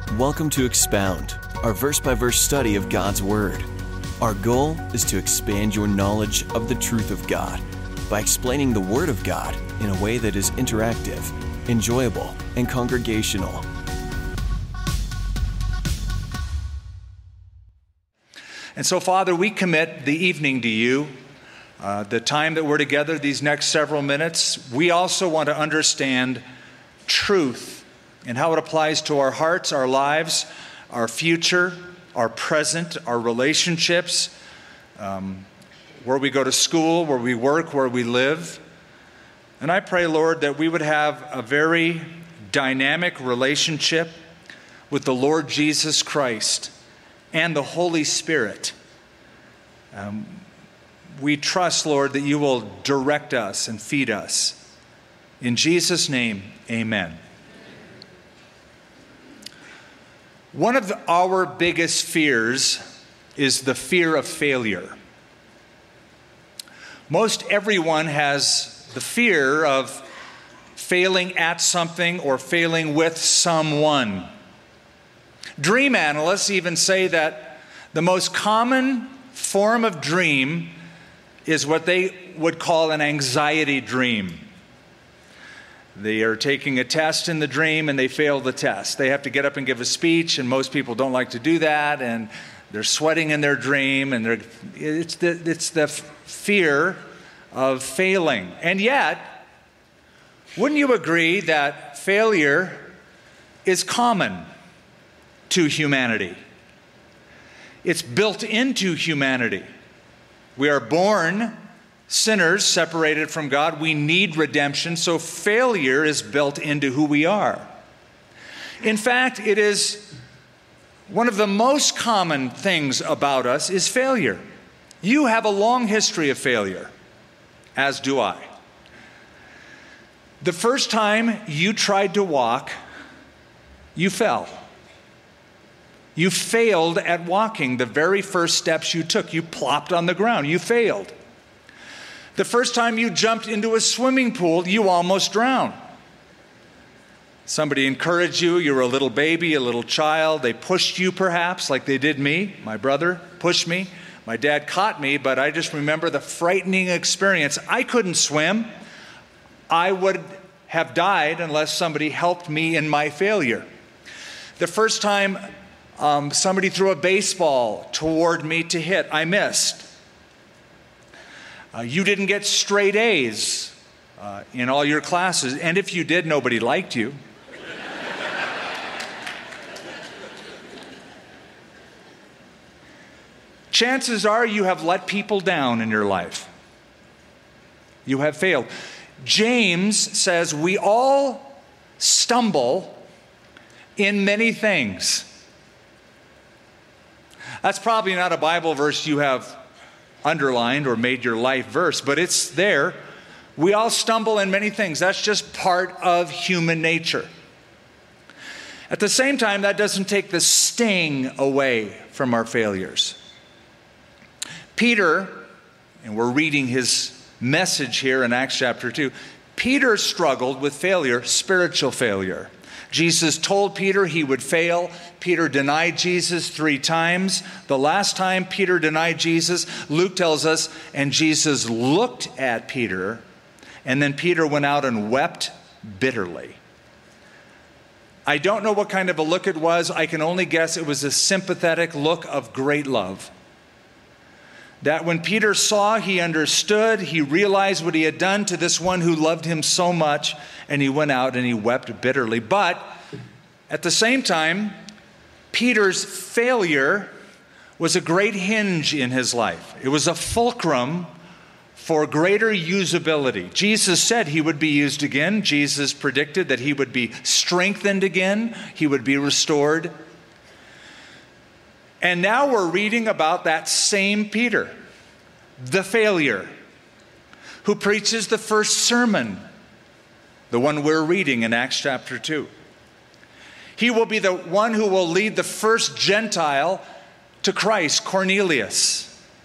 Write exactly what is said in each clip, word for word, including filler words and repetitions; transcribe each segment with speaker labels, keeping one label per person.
Speaker 1: Welcome to Expound, our verse-by-verse study of God's Word. Our goal is to expand your knowledge of the truth of God by explaining the Word of God in a way that is interactive, enjoyable, and congregational.
Speaker 2: And so, Father, we commit the evening to you, uh, the time that we're together, these next several minutes. We also want to understand truth and how it applies to our hearts, our lives, our future, our present, our relationships, um, where we go to school, where we work, where we live. And I pray, Lord, that we would have a very dynamic relationship with the Lord Jesus Christ and the Holy Spirit. Um, we trust, Lord, that you will direct us and feed us. In Jesus' name, amen. One of the, our biggest fears is the fear of failure. Most everyone has the fear of failing at something or failing with someone. Dream analysts even say that the most common form of dream is what they would call an anxiety dream. They are taking a test in the dream and they fail the test. They have to get up and give a speech, and most people don't like to do that, and they're sweating in their dream, and they're, it's the, it's the fear of failing. And yet, wouldn't you agree that failure is common to humanity? It's built into humanity. We are born sinners separated from God. We need redemption, so failure is built into who we are. In fact, it is one of the most common things about us is failure. You have a long history of failure, as do I. The first time you tried to walk, you fell. You failed at walking. The very first steps you took, you plopped on the ground. You failed. The first time you jumped into a swimming pool, you almost drowned. Somebody encouraged you. You were a little baby, a little child. They pushed you perhaps, like they did me. My brother pushed me. My dad caught me, but I just remember the frightening experience. I couldn't swim. I would have died unless somebody helped me in my failure. The first time um, somebody threw a baseball toward me to hit, I missed. Uh, you didn't get straight A's uh, in all your classes, and if you did, nobody liked you. Chances are you have let people down in your life. You have failed. James says we all stumble in many things. That's probably not a Bible verse you have underlined or made your life verse, but it's there. We all stumble in many things. That's just part of human nature. At the same time, that doesn't take the sting away from our failures. Peter, and we're reading his message here in Acts chapter two, Peter struggled with failure, spiritual failure. Jesus told Peter he would fail. Peter denied Jesus three times. The last time Peter denied Jesus, Luke tells us, and Jesus looked at Peter, and then Peter went out and wept bitterly. I don't know what kind of a look it was. I can only guess it was a sympathetic look of great love. That when Peter saw, he understood, he realized what he had done to this one who loved him so much, and he went out and he wept bitterly. But at the same time, Peter's failure was a great hinge in his life. It was a fulcrum for greater usability. Jesus said he would be used again. Jesus predicted that he would be strengthened again. He would be restored. And now we're reading about that same Peter, the failure, who preaches the first sermon, the one we're reading in Acts chapter two. He will be the one who will lead the first Gentile to Christ, Cornelius.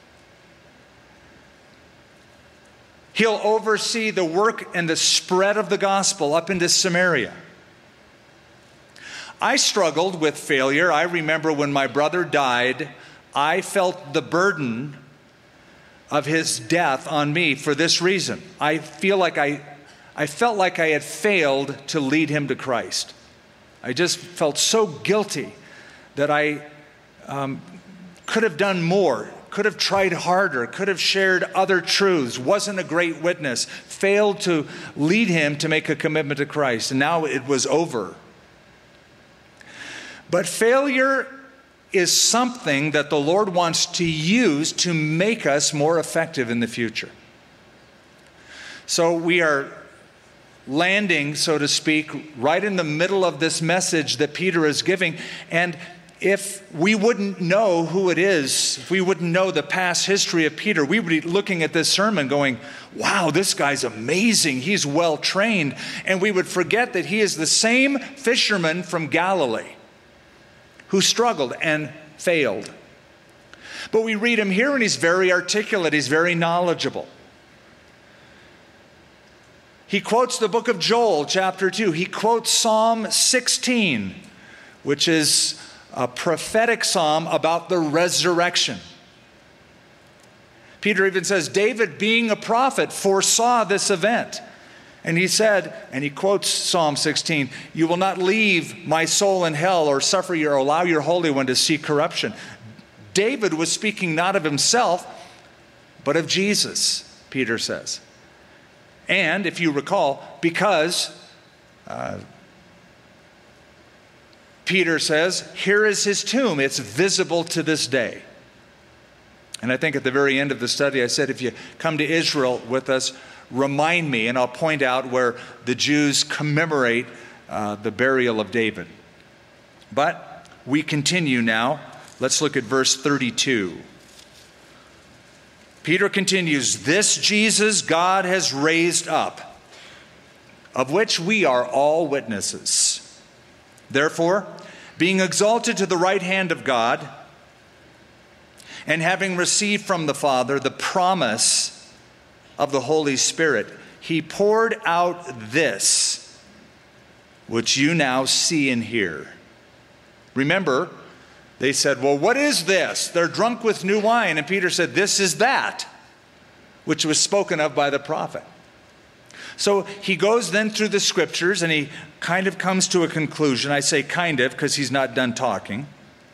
Speaker 2: He'll oversee the work and the spread of the gospel up into Samaria. I struggled with failure. I remember when my brother died, I felt the burden of his death on me for this reason. I feel like I, I felt like I had failed to lead him to Christ. I just felt so guilty that I um, could have done more, could have tried harder, could have shared other truths, wasn't a great witness, failed to lead him to make a commitment to Christ, and now it was over. But failure is something that the Lord wants to use to make us more effective in the future. So we are landing, so to speak, right in the middle of this message that Peter is giving. And if we wouldn't know who it is, if we wouldn't know the past history of Peter, we would be looking at this sermon going, wow, this guy's amazing. He's well trained. And we would forget that he is the same fisherman from Galilee who struggled and failed. But we read him here and he's very articulate. He's very knowledgeable. He quotes the book of Joel, chapter two. He quotes Psalm sixteen, which is a prophetic psalm about the resurrection. Peter even says, David, being a prophet, foresaw this event. And he said, and he quotes Psalm sixteen, you will not leave my soul in hell or suffer your, or allow your Holy One to see corruption. David was speaking not of himself, but of Jesus, Peter says. And if you recall, because uh, Peter says, here is his tomb. It's visible to this day. And I think at the very end of the study, I said, if you come to Israel with us, remind me, and I'll point out where the Jews commemorate uh, the burial of David. But we continue now. Let's look at verse thirty-two. Peter continues, this Jesus God has raised up, of which we are all witnesses. Therefore, being exalted to the right hand of God, and having received from the Father the promise of the Holy Spirit, he poured out this, which you now see and hear. Remember, they said, well, what is this? They're drunk with new wine. And Peter said, this is that, which was spoken of by the prophet. So he goes then through the scriptures and he kind of comes to a conclusion. I say kind of because he's not done talking.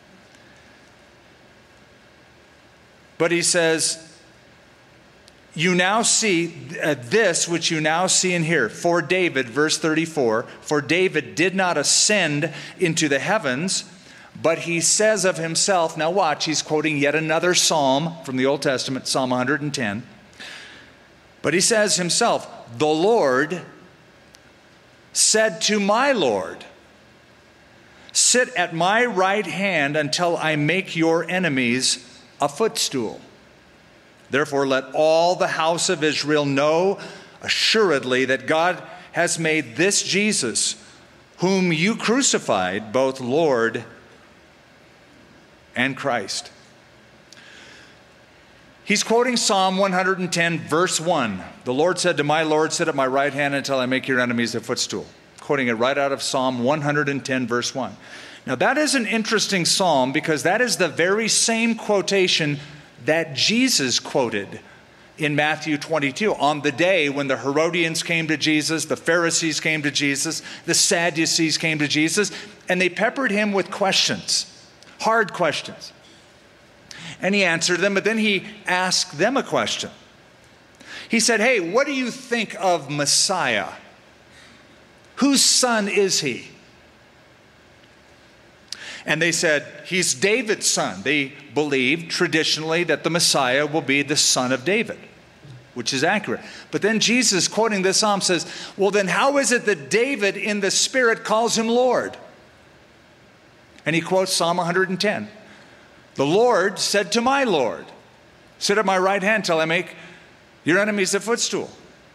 Speaker 2: But he says, you now see uh, this which you now see and hear. For David, verse thirty-four, for David did not ascend into the heavens, but he says of himself, now watch, he's quoting yet another psalm from the Old Testament, Psalm one hundred ten. But he says himself, the Lord said to my Lord, sit at my right hand until I make your enemies a footstool. Therefore, let all the house of Israel know assuredly that God has made this Jesus, whom you crucified, both Lord and Christ. He's quoting Psalm one hundred ten, verse one. The Lord said to my Lord, sit at my right hand until I make your enemies a footstool. Quoting it right out of Psalm one hundred ten, verse one. Now that is an interesting psalm because that is the very same quotation that Jesus quoted in Matthew twenty-two. On the day when the Herodians came to Jesus, the Pharisees came to Jesus, the Sadducees came to Jesus, and they peppered him with questions. Hard questions. And he answered them, but then he asked them a question. He said, hey, what do you think of Messiah? Whose son is he? And they said, he's David's son. They believed traditionally that the Messiah will be the son of David, which is accurate. But then Jesus, quoting this psalm, says, well, then how is it that David in the Spirit calls him Lord? And he quotes Psalm one hundred ten. The Lord said to my Lord, sit at my right hand till I make your enemies a footstool.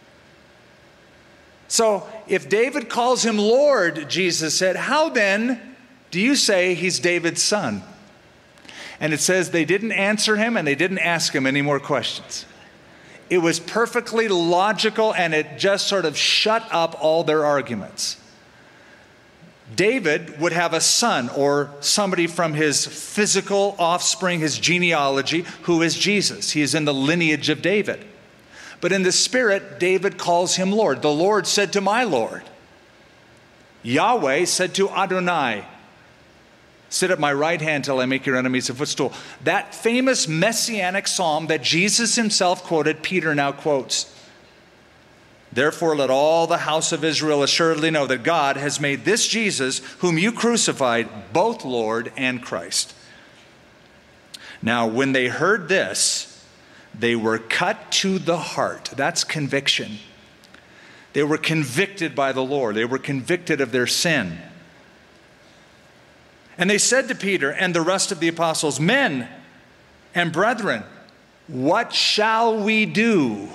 Speaker 2: So if David calls him Lord, Jesus said, how then do you say he's David's son? And it says they didn't answer him and they didn't ask him any more questions. It was perfectly logical and it just sort of shut up all their arguments. David would have a son or somebody from his physical offspring, his genealogy, who is Jesus. He is in the lineage of David. But in the spirit, David calls him Lord. The Lord said to my Lord. Yahweh said to Adonai, sit at my right hand till I make your enemies a footstool. That famous messianic psalm that Jesus himself quoted, Peter now quotes. Therefore, let all the house of Israel assuredly know that God has made this Jesus, whom you crucified, both Lord and Christ. Now, when they heard this, they were cut to the heart. That's conviction. They were convicted by the Lord. They were convicted of their sin. And they said to Peter and the rest of the apostles, men and brethren, what shall we do?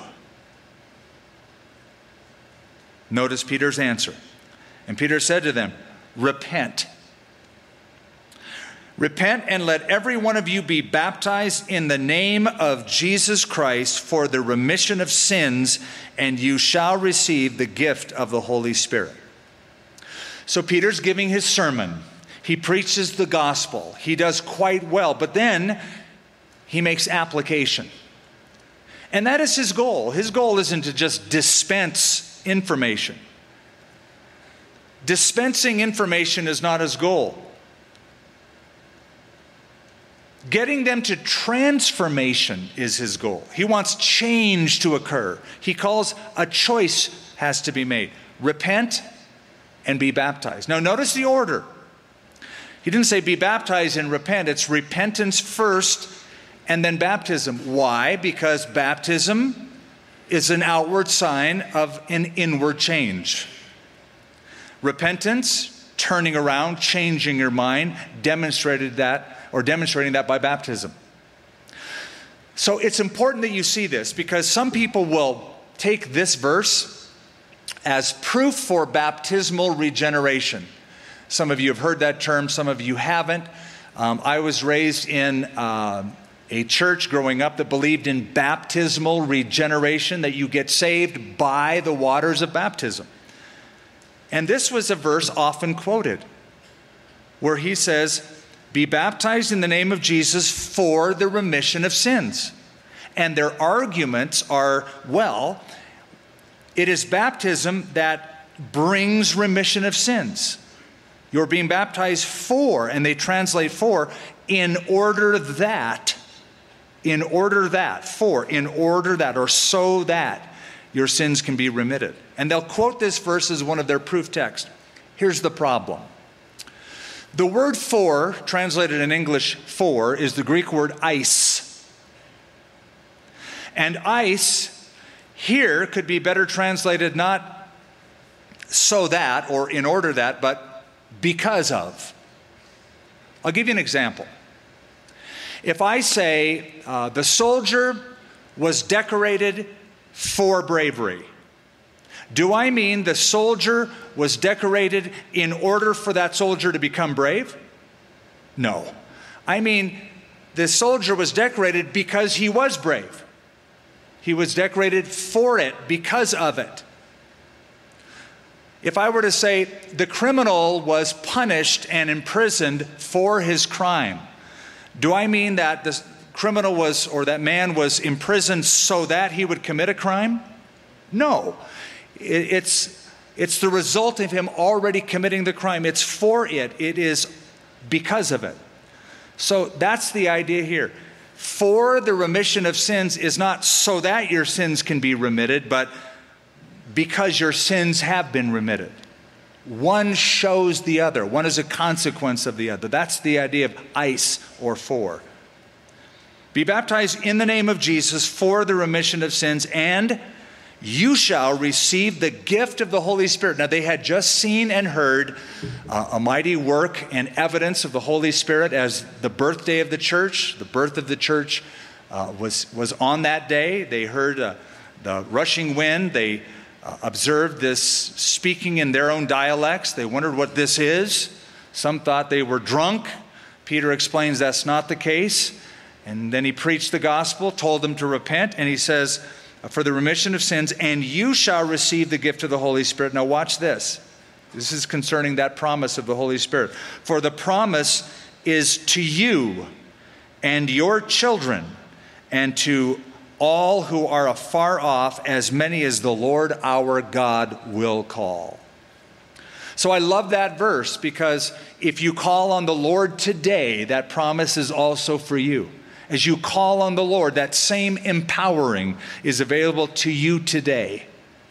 Speaker 2: Notice Peter's answer. And Peter said to them, repent. Repent and let every one of you be baptized in the name of Jesus Christ for the remission of sins, and you shall receive the gift of the Holy Spirit. So Peter's giving his sermon. He preaches the gospel. He does quite well, but then he makes application. And that is his goal. His goal isn't to just dispense information. Dispensing information is not his goal. Getting them to transformation is his goal. He wants change to occur. He calls a choice has to be made. Repent and be baptized. Now notice the order. He didn't say be baptized and repent. It's repentance first and then baptism. Why? Because baptism is an outward sign of an inward change. Repentance, turning around, changing your mind, demonstrated that or demonstrating that by baptism. So it's important that you see this, because some people will take this verse as proof for baptismal regeneration. Some of you have heard that term, some of you haven't. Um, I was raised in uh, a church growing up that believed in baptismal regeneration, that you get saved by the waters of baptism. And this was a verse often quoted, where he says, be baptized in the name of Jesus for the remission of sins. And their arguments are, well, it is baptism that brings remission of sins. You're being baptized for, and they translate for, in order that, in order that, for, in order that, or so that your sins can be remitted. And they'll quote this verse as one of their proof texts. Here's the problem. The word for, translated in English for, is the Greek word eis. And eis here could be better translated not so that or in order that, but because of. I'll give you an example. If I say uh, the soldier was decorated for bravery, do I mean the soldier was decorated in order for that soldier to become brave? No. I mean the soldier was decorated because he was brave. He was decorated for it, because of it. If I were to say the criminal was punished and imprisoned for his crime, do I mean that the criminal was, or that man was imprisoned so that he would commit a crime? No. It's, it's the result of him already committing the crime. It's for it. It is because of it. So that's the idea here. For the remission of sins is not so that your sins can be remitted, but because your sins have been remitted. One shows the other. One is a consequence of the other. That's the idea of eis, or for. Be baptized in the name of Jesus for the remission of sins, and you shall receive the gift of the Holy Spirit. Now, they had just seen and heard uh, a mighty work and evidence of the Holy Spirit as the birthday of the church. The birth of the church uh, was, was on that day. They heard uh, the rushing wind. They uh, observed this speaking in their own dialects. They wondered what this is. Some thought they were drunk. Peter explains that's not the case. And then he preached the gospel, told them to repent, and he says, for the remission of sins, and you shall receive the gift of the Holy Spirit. Now watch this. This is concerning that promise of the Holy Spirit. For the promise is to you and your children and to all who are afar off, as many as the Lord our God will call. So I love that verse, because if you call on the Lord today, that promise is also for you. As you call on the Lord, that same empowering is available to you today.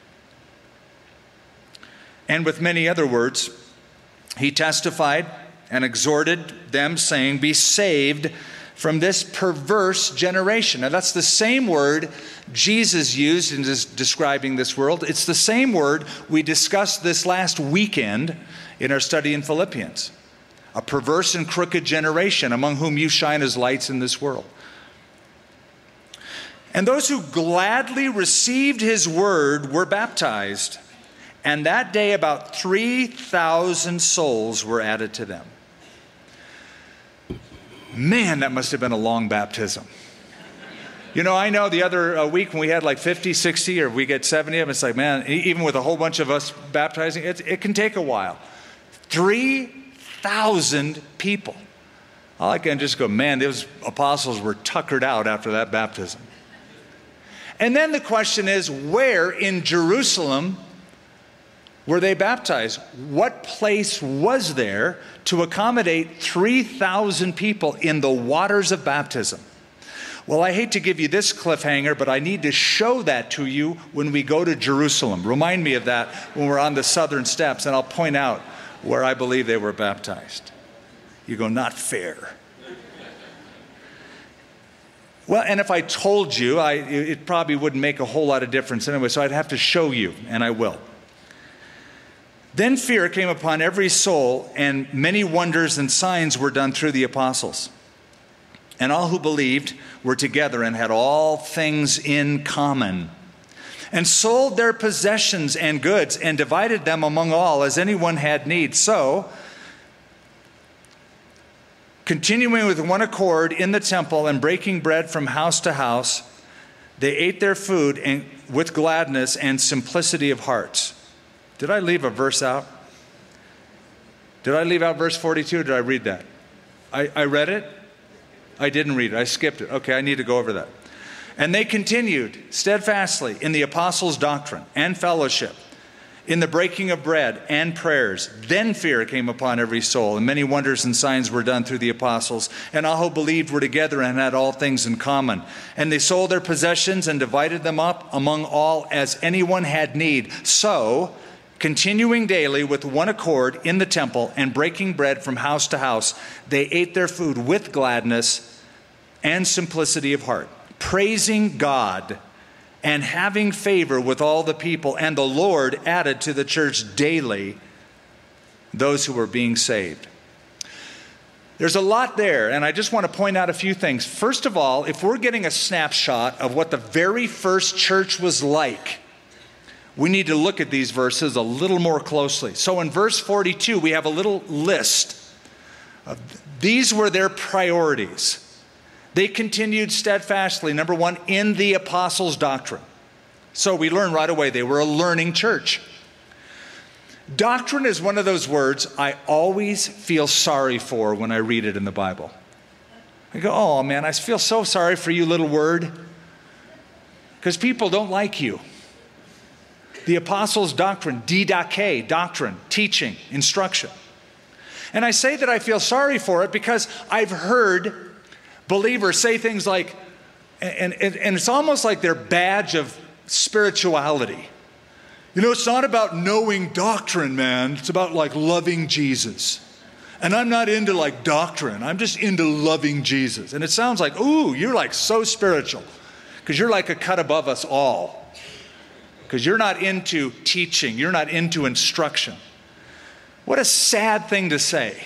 Speaker 2: And with many other words, he testified and exhorted them, saying, be saved from this perverse generation. Now that's the same word Jesus used in des- describing this world. It's the same word we discussed this last weekend in our study in Philippians. A perverse and crooked generation, among whom you shine as lights in this world. And those who gladly received his word were baptized. And that day about three thousand souls were added to them. Man, that must have been a long baptism. You know, I know the other uh, week when we had like fifty, sixty, or we get seventy of them, it's like, man, even with a whole bunch of us baptizing, it, it can take a while. three thousand people. I can just go, man, those apostles were tuckered out after that baptism. And then the question is, where in Jerusalem were they baptized? What place was there to accommodate three thousand people in the waters of baptism? Well, I hate to give you this cliffhanger, but I need to show that to you when we go to Jerusalem. Remind me of that when we're on the southern steps, and I'll point out where I believe they were baptized. You go, not fair. Well, and if I told you, I, it probably wouldn't make a whole lot of difference anyway, so I'd have to show you, and I will. Then fear came upon every soul, and many wonders and signs were done through the apostles. And all who believed were together and had all things in common, and sold their possessions and goods and divided them among all as anyone had need. So, continuing with one accord in the temple and breaking bread from house to house, they ate their food and, with gladness and simplicity of hearts. Did I leave a verse out? Did I leave out verse forty-two, or did I read that? I, I read it? I didn't read it. I skipped it. Okay, I need to go over that. And they continued steadfastly in the apostles' doctrine and fellowship, in the breaking of bread and prayers. Then fear came upon every soul, and many wonders and signs were done through the apostles. And all who believed were together and had all things in common. And they sold their possessions and divided them up among all as anyone had need. So, continuing daily with one accord in the temple and breaking bread from house to house, they ate their food with gladness and simplicity of heart, praising God and having favor with all the people. And the Lord added to the church daily those who were being saved. There's a lot there, and I just want to point out a few things. First of all, if we're getting a snapshot of what the very first church was like, we need to look at these verses a little more closely. So in verse forty-two, we have a little list. Of, these were their priorities. They continued steadfastly, number one, in the apostles' doctrine. So we learn right away they were a learning church. Doctrine is one of those words I always feel sorry for when I read it in the Bible. I go, oh man, I feel so sorry for you, little word, because people don't like you. The apostles' doctrine, didache, doctrine, teaching, instruction. And I say that I feel sorry for it because I've heard believers say things like, and, and, and it's almost like their badge of spirituality. You know, it's not about knowing doctrine, man. It's about like loving Jesus. And I'm not into like doctrine. I'm just into loving Jesus. And it sounds like, ooh, you're like so spiritual because you're like a cut above us all. Because you're not into teaching. You're not into instruction. What a sad thing to say.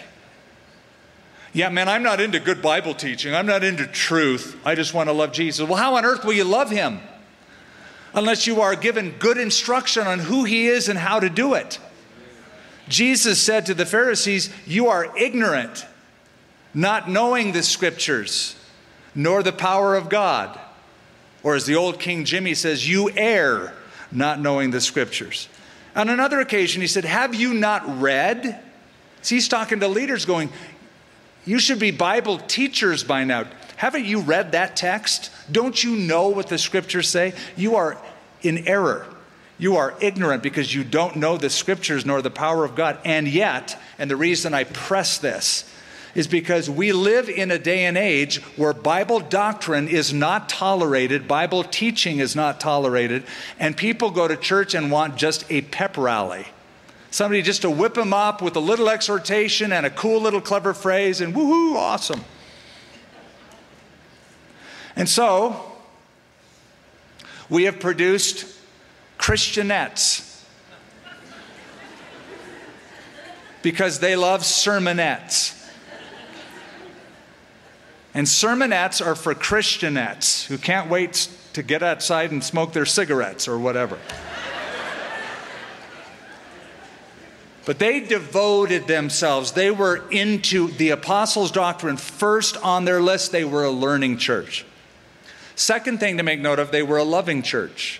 Speaker 2: Yeah, man, I'm not into good Bible teaching. I'm not into truth. I just want to love Jesus. Well, how on earth will you love him? Unless you are given good instruction on who he is and how to do it. Jesus said to the Pharisees, you are ignorant, not knowing the scriptures, nor the power of God. Or as the old King Jimmy says, you err, not knowing the scriptures. On another occasion, he said, have you not read? See, he's talking to leaders going, you should be Bible teachers by now. Haven't you read that text? Don't you know what the scriptures say? You are in error. You are ignorant because you don't know the scriptures nor the power of God. And yet, and the reason I press this is because we live in a day and age where Bible doctrine is not tolerated, Bible teaching is not tolerated, and people go to church and want just a pep rally. Somebody just to whip them up with a little exhortation and a cool little clever phrase and woohoo, awesome. And so, we have produced Christianettes because they love sermonettes. And sermonettes are for Christianettes who can't wait to get outside and smoke their cigarettes or whatever. But they devoted themselves. They were into the apostles' doctrine first on their list. They were a learning church. Second thing to make note of, they were a loving church.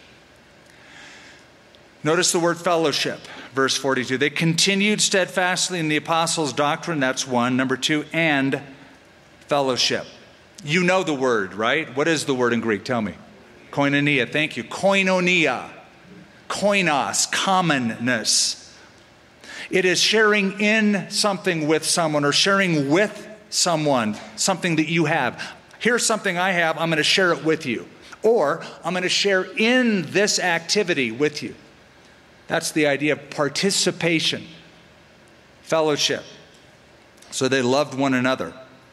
Speaker 2: Notice the word fellowship, verse forty-two. They continued steadfastly in the apostles' doctrine, that's one. Number two, and fellowship. You know the word, right? What is the word in Greek? Tell me. Koinonia, thank you. Koinonia. Koinos, commonness. It is sharing in something with someone or sharing with someone something that you have. Here's something I have, I'm going to share it with you. Or I'm going to share in this activity with you. That's the idea of participation, fellowship. So they loved one another.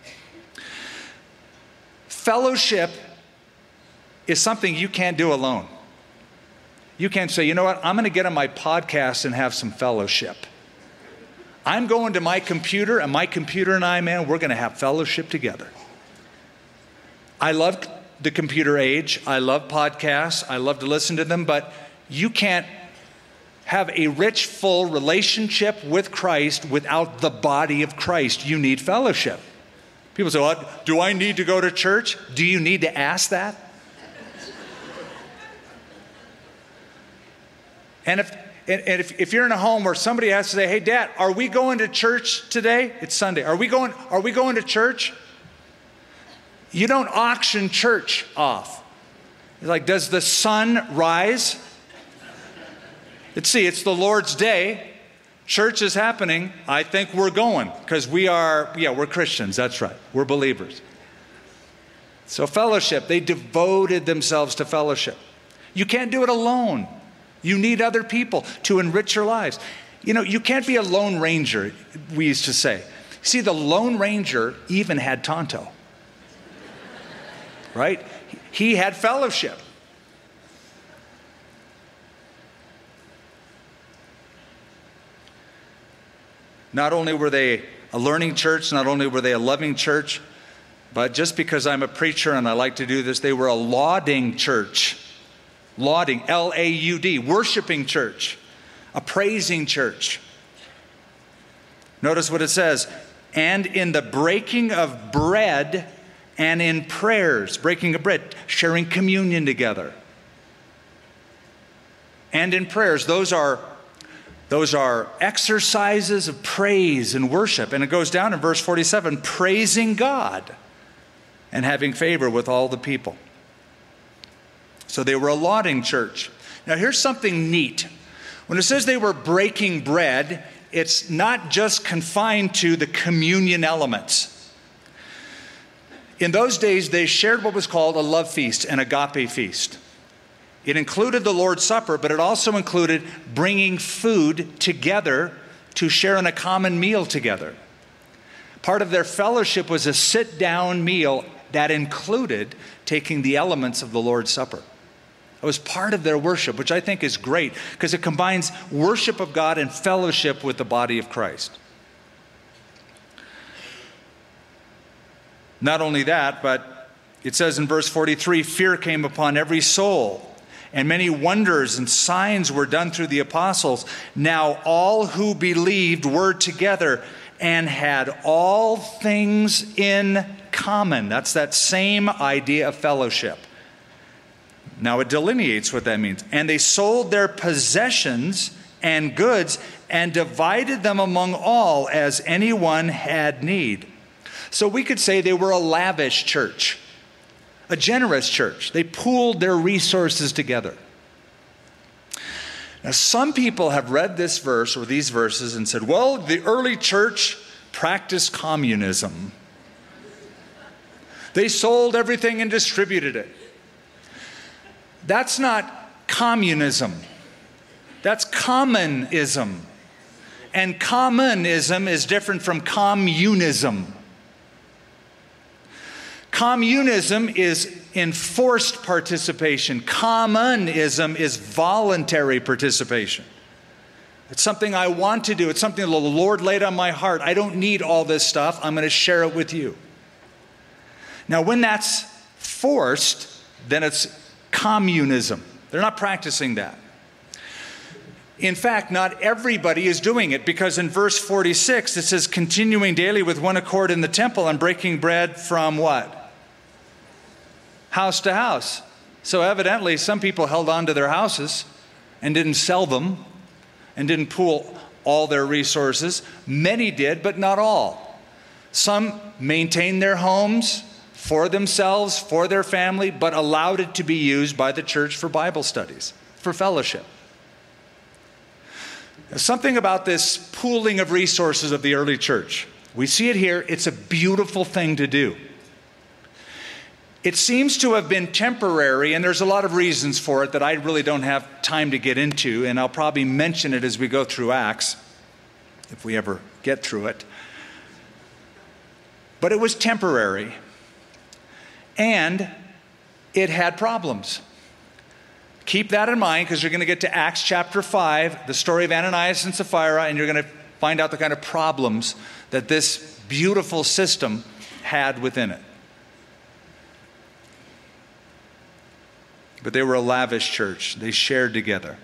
Speaker 2: Fellowship is something you can't do alone. You can't say, you know what, I'm going to get on my podcast and have some fellowship. I'm going to my computer, and my computer and I, man, we're going to have fellowship together. I love the computer age. I love podcasts. I love to listen to them, but you can't have a rich, full relationship with Christ without the body of Christ. You need fellowship. People say, well, do I need to go to church? Do you need to ask that? And if and if, if you're in a home where somebody has to say, hey, Dad, are we going to church today? It's Sunday. Are we going, are we going to church? You don't auction church off. It's like, does the sun rise? Let's see, it's the Lord's day. Church is happening. I think we're going because we are, yeah, we're Christians. That's right. We're believers. So fellowship, they devoted themselves to fellowship. You can't do it alone. You need other people to enrich your lives. You know, you can't be a lone ranger, we used to say. See, the Lone Ranger even had Tonto. Right? He had fellowship. Not only were they a learning church, not only were they a loving church, but just because I'm a preacher and I like to do this, they were a lauding church. Lauding, L A U D, worshiping church, a praising church. Notice what it says, and in the breaking of bread and in prayers, breaking of bread, sharing communion together. And in prayers, those are Those are exercises of praise and worship. And it goes down in verse forty-seven, praising God and having favor with all the people. So they were a lauding church. Now here's something neat. When it says they were breaking bread, it's not just confined to the communion elements. In those days, they shared what was called a love feast, an agape feast. It included the Lord's Supper, but it also included bringing food together to share in a common meal together. Part of their fellowship was a sit-down meal that included taking the elements of the Lord's Supper. It was part of their worship, which I think is great because it combines worship of God and fellowship with the body of Christ. Not only that, but it says in verse forty-three, fear came upon every soul. And many wonders and signs were done through the apostles. Now all who believed were together and had all things in common. That's that same idea of fellowship. Now it delineates what that means. And they sold their possessions and goods, and divided them among all as anyone had need. So we could say they were a lavish church, a generous church. They pooled their resources together. Now, some people have read this verse or these verses and said, well, the early church practiced communism. They sold everything and distributed it. That's not communism. That's commonism. And commonism is different from communism. Communism is enforced participation. Commonism is voluntary participation. It's something I want to do. It's something the Lord laid on my heart. I don't need all this stuff. I'm going to share it with you. Now, when that's forced, then it's communism. They're not practicing that. In fact, not everybody is doing it, because in verse forty-six, it says, continuing daily with one accord in the temple and breaking bread from what? House to house. So evidently, some people held on to their houses and didn't sell them and didn't pool all their resources. Many did, but not all. Some maintained their homes for themselves, for their family, but allowed it to be used by the church for Bible studies, for fellowship. Something about this pooling of resources of the early church. We see it here. It's a beautiful thing to do. It seems to have been temporary, and there's a lot of reasons for it that I really don't have time to get into, and I'll probably mention it as we go through Acts, if we ever get through it. But it was temporary, and it had problems. Keep that in mind, because you're going to get to Acts chapter five, the story of Ananias and Sapphira, and you're going to find out the kind of problems that this beautiful system had within it. But they were a lavish church. They shared together.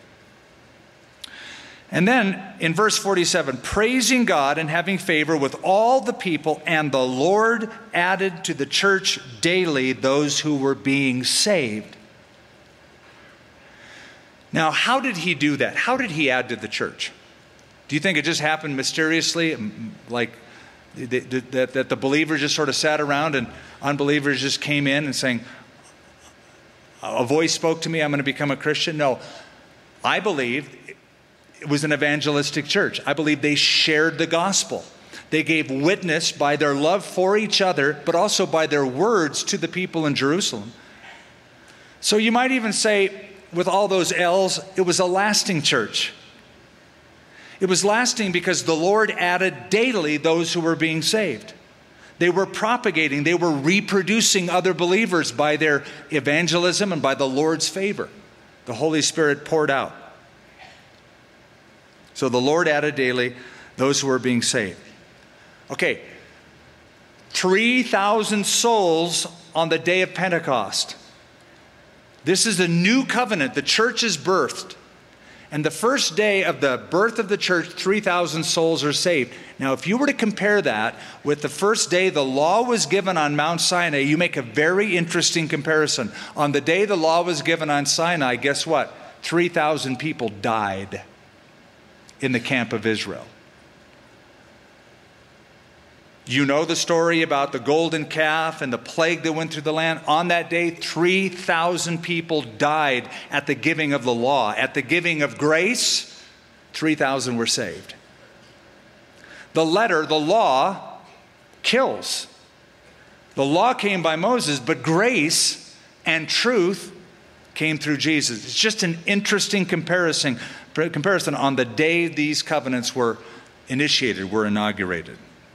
Speaker 2: And then in verse forty-seven, praising God and having favor with all the people, and the Lord added to the church daily those who were being saved. Now, how did he do that? How did he add to the church? Do you think it just happened mysteriously, like that, that the believers just sort of sat around and unbelievers just came in and saying, a voice spoke to me, I'm going to become a Christian? No, I believe it was an evangelistic church. I believe they shared the gospel. They gave witness by their love for each other, but also by their words to the people in Jerusalem. So you might even say, with all those L's, it was a lasting church. It was lasting because the Lord added daily those who were being saved. They were propagating, they were reproducing other believers by their evangelism and by the Lord's favor. The Holy Spirit poured out. So the Lord added daily those who were being saved. Okay, three thousand souls on the day of Pentecost. This is a new covenant. The church is birthed. And the first day of the birth of the church, three thousand souls are saved. Now, if you were to compare that with the first day the law was given on Mount Sinai, you make a very interesting comparison. On the day the law was given on Sinai, guess what? three thousand people died in the camp of Israel. You know the story about the golden calf and the plague that went through the land. On that day, three thousand people died at the giving of the law. At the giving of grace, three thousand were saved. The letter, the law, kills. The law came by Moses, but grace and truth came through Jesus. It's just an interesting comparison, comparison on the day these covenants were initiated, were inaugurated.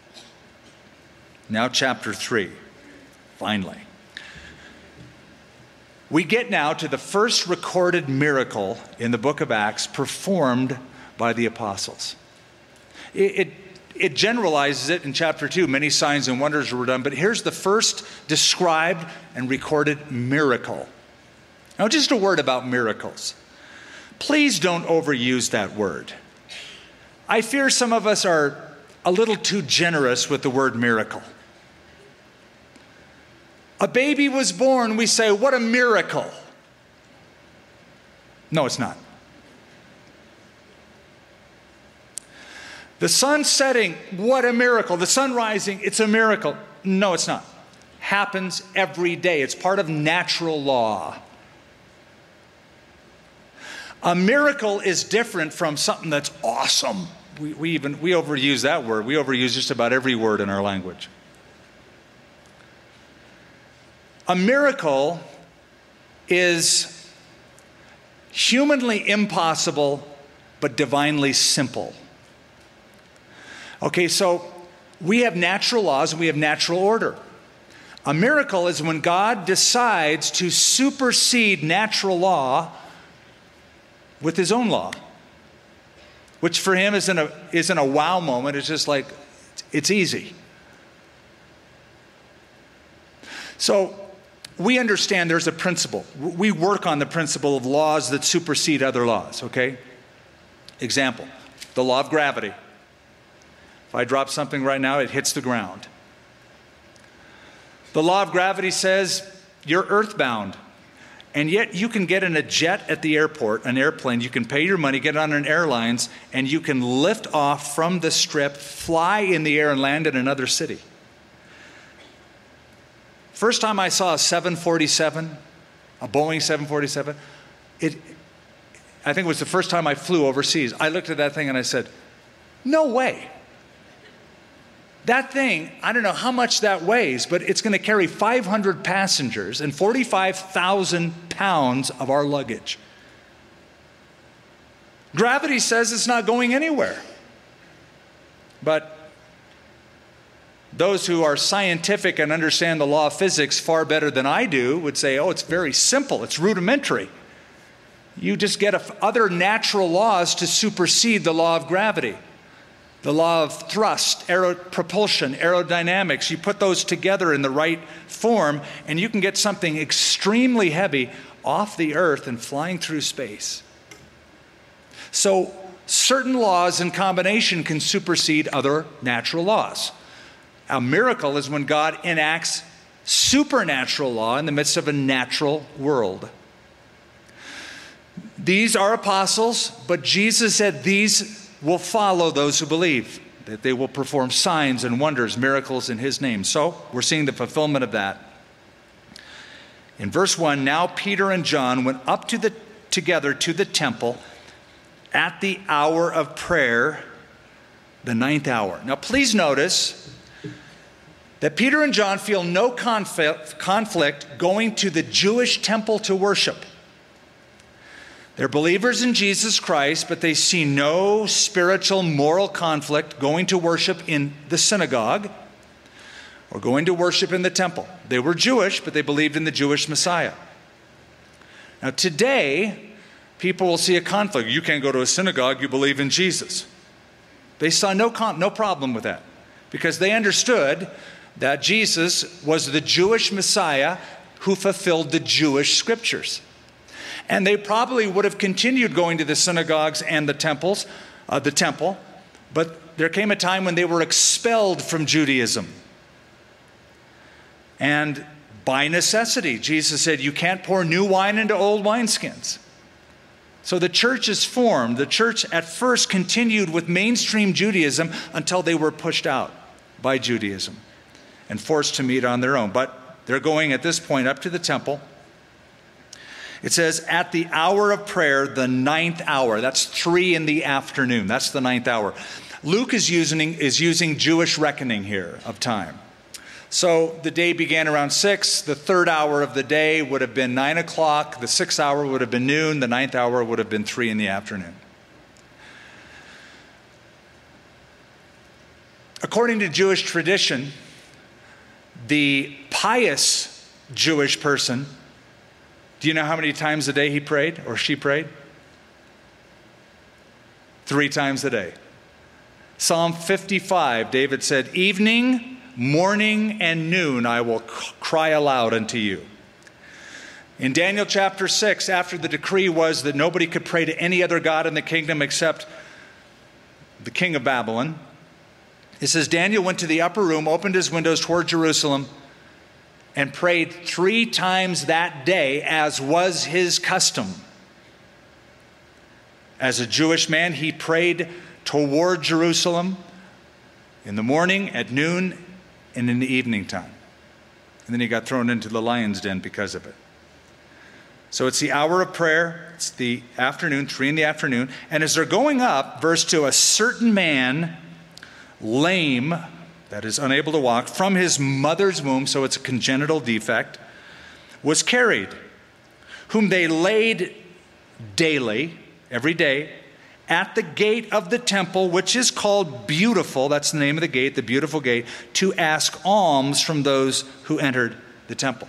Speaker 2: Now chapter three, finally. We get now to the first recorded miracle in the book of Acts performed by the apostles. It, it, it generalizes it in chapter two. Many signs and wonders were done, but here's the first described and recorded miracle. Now just a word about miracles. Please don't overuse that word. I fear some of us are a little too generous with the word miracle. A baby was born, we say, what a miracle. No, it's not. The sun setting, what a miracle. The sun rising, it's a miracle. No, it's not. Happens every day. It's part of natural law. A miracle is different from something that's awesome. We, we even, we overuse that word. We overuse just about every word in our language. A miracle is humanly impossible, but divinely simple. Okay, so we have natural laws and we have natural order. A miracle is when God decides to supersede natural law with his own law, which for him isn't a, isn't a wow moment. It's just like, it's easy. So we understand there's a principle. We work on the principle of laws that supersede other laws, okay? Example, the law of gravity. If I drop something right now, it hits the ground. The law of gravity says you're earthbound, and yet you can get in a jet at the airport, an airplane, you can pay your money, get on an airlines, and you can lift off from the strip, fly in the air, and land in another city. First time I saw a seven forty-seven, a Boeing seven forty-seven, it, I think it was the first time I flew overseas. I looked at that thing and I said, no way. That thing, I don't know how much that weighs, but it's going to carry five hundred passengers and forty-five thousand pounds of our luggage. Gravity says it's not going anywhere. But those who are scientific and understand the law of physics far better than I do would say, oh, it's very simple, it's rudimentary. You just get other natural laws to supersede the law of gravity. The law of thrust, aero propulsion, aerodynamics, you put those together in the right form, and you can get something extremely heavy off the earth and flying through space. So certain laws in combination can supersede other natural laws. A miracle is when God enacts supernatural law in the midst of a natural world. These are apostles, but Jesus said these will follow those who believe, that they will perform signs and wonders, miracles in his name. So we're seeing the fulfillment of that. In verse one, now Peter and John went up to the, together to the temple at the hour of prayer, the ninth hour. Now please notice that Peter and John feel no conflict, conflict going to the Jewish temple to worship. They're believers in Jesus Christ, but they see no spiritual, moral conflict going to worship in the synagogue or going to worship in the temple. They were Jewish, but they believed in the Jewish Messiah. Now today, people will see a conflict. You can't go to a synagogue, you believe in Jesus. They saw no, con- no problem with that because they understood that Jesus was the Jewish Messiah who fulfilled the Jewish scriptures. And they probably would have continued going to the synagogues and the temples, uh, the temple, but there came a time when they were expelled from Judaism. And by necessity, Jesus said, you can't pour new wine into old wineskins. So the church is formed. The church at first continued with mainstream Judaism until they were pushed out by Judaism and forced to meet on their own. But they're going at this point up to the temple. It says, at the hour of prayer, the ninth hour. That's three in the afternoon. That's the ninth hour. Luke is using, is using Jewish reckoning here of time. So the day began around six. The third hour of the day would have been nine o'clock. The sixth hour would have been noon. The ninth hour would have been three in the afternoon. According to Jewish tradition, the pious Jewish person, do you know how many times a day he prayed or she prayed? Three times a day. Psalm fifty-five, David said, evening, morning, and noon I will cry aloud unto you. In Daniel chapter six, after the decree was that nobody could pray to any other god in the kingdom except the king of Babylon, it says Daniel went to the upper room, opened his windows toward Jerusalem, and prayed three times that day, as was his custom. As a Jewish man, he prayed toward Jerusalem in the morning, at noon, and in the evening time. And then he got thrown into the lion's den because of it. So it's the hour of prayer. It's the afternoon, three in the afternoon. And as they're going up, verse two, a certain man, lame, that is unable to walk, from his mother's womb, so it's a congenital defect, was carried, whom they laid daily, every day, at the gate of the temple, which is called Beautiful, that's the name of the gate, the Beautiful Gate, to ask alms from those who entered the temple.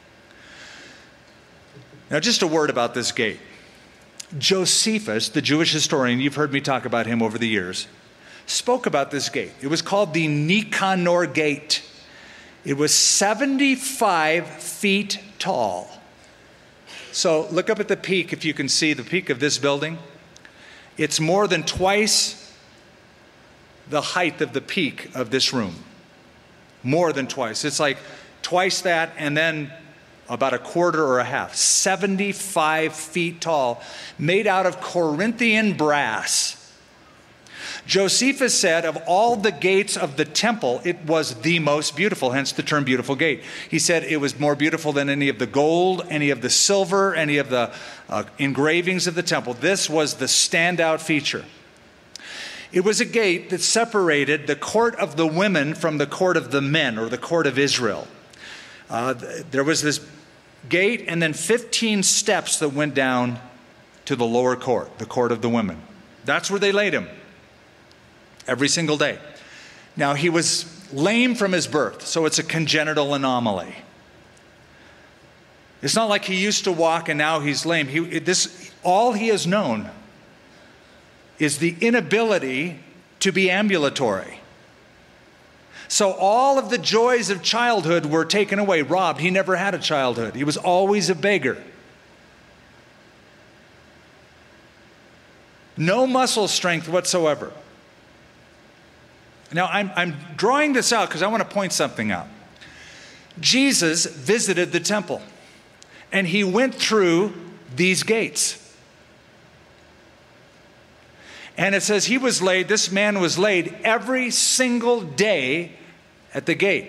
Speaker 2: Now, just a word about this gate. Josephus, the Jewish historian, you've heard me talk about him over the years, spoke about this gate. It was called the Nicanor Gate. It was seventy-five feet tall. So look up at the peak, if you can see the peak of this building. It's more than twice the height of the peak of this room. More than twice. It's like twice that and then about a quarter or a half. seventy-five feet tall, made out of Corinthian brass. Josephus said of all the gates of the temple, it was the most beautiful, hence the term Beautiful Gate. He said it was more beautiful than any of the gold, any of the silver, any of the uh, engravings of the temple. This was the standout feature. It was a gate that separated the court of the women from the court of the men, or the court of Israel. Uh, there was this gate and then fifteen steps that went down to the lower court, the court of the women. That's where they laid him every single day. Now, he was lame from his birth, so it's a congenital anomaly. It's not like he used to walk and now he's lame. He, this, all he has known is the inability to be ambulatory. So all of the joys of childhood were taken away, robbed. He never had a childhood. He was always a beggar. No muscle strength whatsoever. Now, I'm, I'm drawing this out because I want to point something out. Jesus visited the temple, and he went through these gates. And it says he was laid, this man was laid every single day at the gate.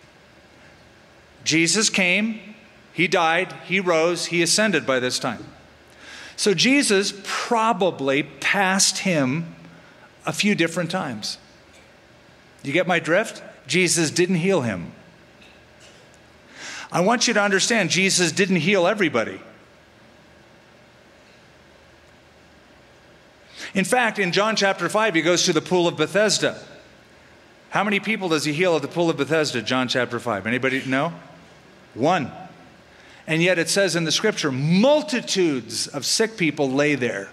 Speaker 2: Jesus came, he died, he rose, he ascended by this time. So Jesus probably passed him a few different times. You get my drift? Jesus didn't heal him. I want you to understand, Jesus didn't heal everybody. In fact, in John chapter five, he goes to the pool of Bethesda. How many people does he heal at the pool of Bethesda, John chapter five? Anybody know? One. And yet it says in the scripture, multitudes of sick people lay there.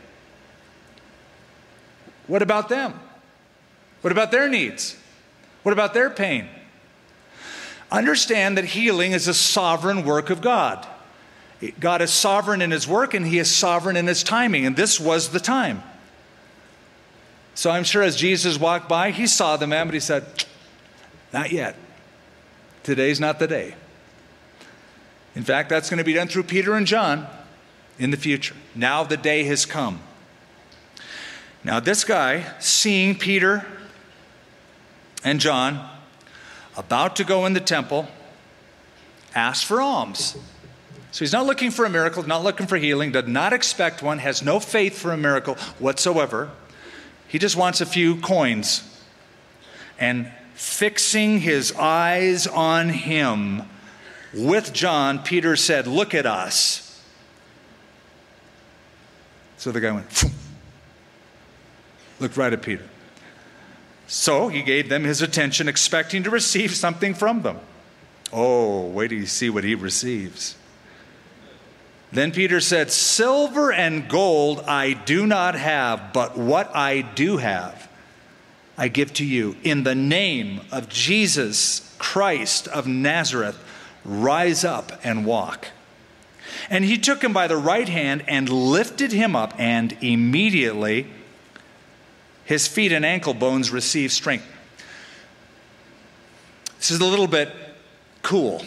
Speaker 2: What about them? What about their needs? What about their pain? Understand that healing is a sovereign work of God. God is sovereign in his work, and he is sovereign in his timing, and this was the time. So I'm sure as Jesus walked by, he saw the man, but he said, not yet. Today's not the day. In fact, that's going to be done through Peter and John in the future. Now the day has come. Now this guy, seeing Peter and John about to go in the temple, asked for alms. So he's not looking for a miracle, not looking for healing, does not expect one, has no faith for a miracle whatsoever. He just wants a few coins. And fixing his eyes on him with John, Peter said, "Look at us." So the guy went, phew, looked right at Peter. So he gave them his attention, expecting to receive something from them. Oh, wait till you see what he receives. Then Peter said, "Silver and gold I do not have, but what I do have, I give to you. In the name of Jesus Christ of Nazareth, rise up and walk." And he took him by the right hand and lifted him up, and immediately his feet and ankle bones received strength. This is a little bit cool.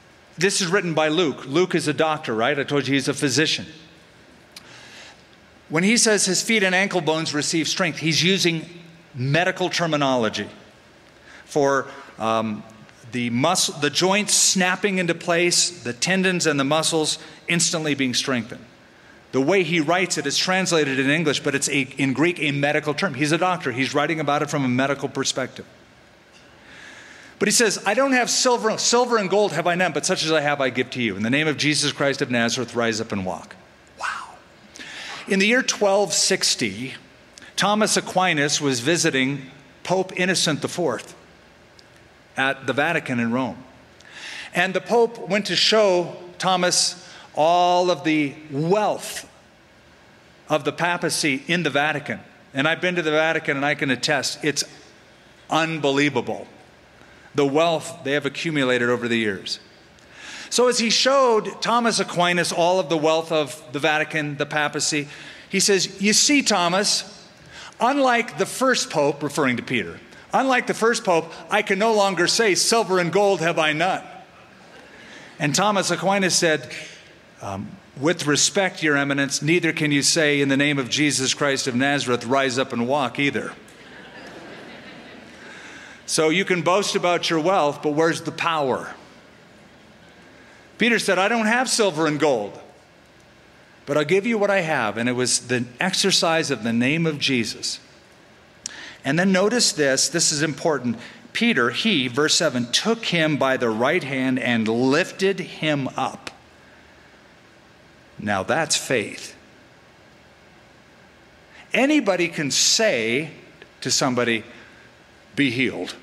Speaker 2: This is written by Luke. Luke is a doctor, right? I told you he's a physician. When he says his feet and ankle bones receive strength, he's using medical terminology for um, the muscle, the joints snapping into place, the tendons and the muscles instantly being strengthened. The way he writes it is translated in English, but it's a, in Greek a medical term. He's a doctor. He's writing about it from a medical perspective. But he says, I don't have silver, silver and gold have I none, but such as I have I give to you. In the name of Jesus Christ of Nazareth, rise up and walk. Wow. In the year twelve sixty, Thomas Aquinas was visiting Pope Innocent the Fourth at the Vatican in Rome. And the Pope went to show Thomas all of the wealth of the papacy in the Vatican. And I've been to the Vatican and I can attest, it's unbelievable, the wealth they have accumulated over the years. So as he showed Thomas Aquinas all of the wealth of the Vatican, the papacy, he says, you see, Thomas, unlike the first pope, referring to Peter, unlike the first pope, I can no longer say, silver and gold have I none. And Thomas Aquinas said, um, with respect, Your Eminence, neither can you say, in the name of Jesus Christ of Nazareth, rise up and walk either. So you can boast about your wealth, but where's the power? Peter said, I don't have silver and gold, but I'll give you what I have. And it was the exercise of the name of Jesus. And then notice this, this is important. Peter, he, verse seven, took him by the right hand and lifted him up. Now that's faith. Anybody can say to somebody, be healed.